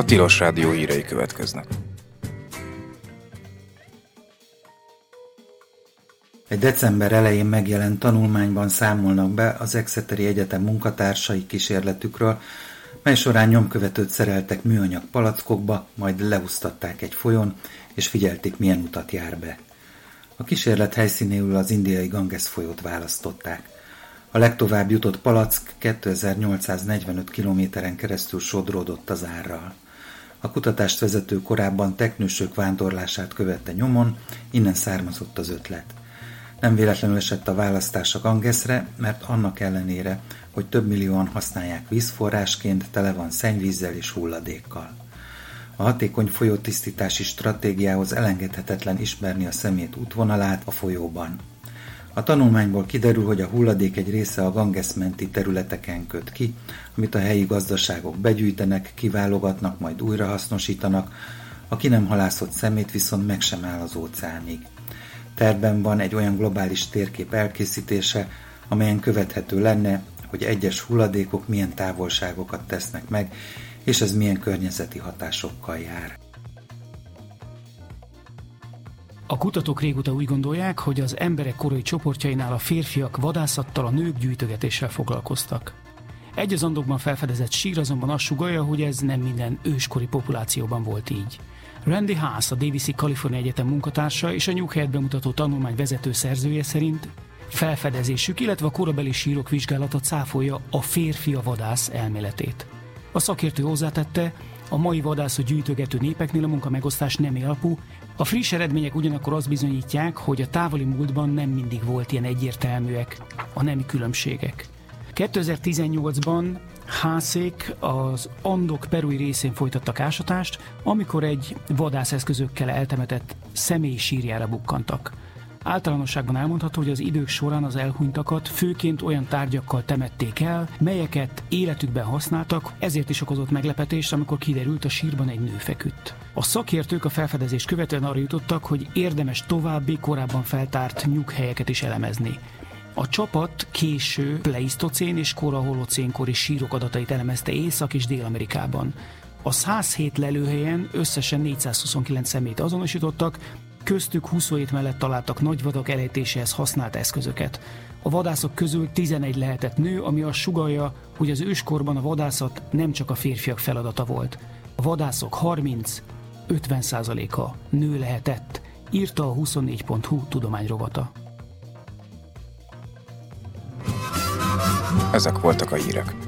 Tilos Rádió hírei következnek. Egy december elején megjelent tanulmányban számolnak be az Exeteri Egyetem munkatársai kísérletükről, mely során nyomkövetőt szereltek műanyag palackokba, majd leúsztatták egy folyón, és figyelték, milyen utat jár be. A kísérlet helyszínéül az indiai Ganges folyót választották. A legtovább jutott palack 2845 kilométeren keresztül sodródott az árral. A kutatást vezető korábban teknősök vándorlását követte nyomon, innen származott az ötlet. Nem véletlenül esett a választás a Gangesre, mert annak ellenére, hogy több millióan használják vízforrásként, tele van szennyvízzel és hulladékkal. A hatékony folyótisztítási stratégiához elengedhetetlen ismerni a szemét útvonalát a folyóban. A tanulmányból kiderül, hogy a hulladék egy része a Ganges menti területeken köt ki, amit a helyi gazdaságok begyűjtenek, kiválogatnak, majd újrahasznosítanak, a ki nem halászott szemét viszont meg sem áll az óceánig. Tervben van egy olyan globális térkép elkészítése, amelyen követhető lenne, hogy egyes hulladékok milyen távolságokat tesznek meg, és ez milyen környezeti hatásokkal jár. A kutatók régóta úgy gondolják, hogy az emberek korai csoportjainál a férfiak vadászattal, a nők gyűjtögetéssel foglalkoztak. Egy az andokban felfedezett sír azonban azt sugallja, hogy ez nem minden őskori populációban volt így. Randy Haas, a Davis-i Kalifornia Egyetem munkatársa és a Nyughelyet bemutató tanulmány vezető szerzője szerint felfedezésük, illetve a korabeli sírok vizsgálata cáfolja a férfi vadász elméletét. A szakértő hozzátette, a mai vadászó gyűjtögető népeknél a munkamegosztás nemi alapú, a friss eredmények ugyanakkor azt bizonyítják, hogy a távoli múltban nem mindig volt ilyen egyértelműek a nemi különbségek. 2018-ban Haasék az Andok perui részén folytattak ásatást, amikor egy vadászeszközökkel eltemetett személyi sírjára bukkantak. Általánosságban elmondható, hogy az idők során az elhunytakat főként olyan tárgyakkal temették el, melyeket életükben használtak, ezért is okozott meglepetést, amikor kiderült, a sírban egy nő feküdt. A szakértők a felfedezést követően arra jutottak, hogy érdemes további, korábban feltárt nyughelyeket is elemezni. A csapat késő pleisztocén és kora holocénkori sírok adatait elemezte Észak- és Dél-Amerikában. A 107 lelőhelyen összesen 429 személyt azonosítottak, köztük 27 mellett találtak nagyvadak elejtéséhez használt eszközöket. A vadászok közül 11 lehetett nő, ami azt sugallja, hogy az őskorban a vadászat nem csak a férfiak feladata volt. A vadászok 30-50%-a nő lehetett, írta a 24.hu tudományrovata. Ezek voltak a hírek.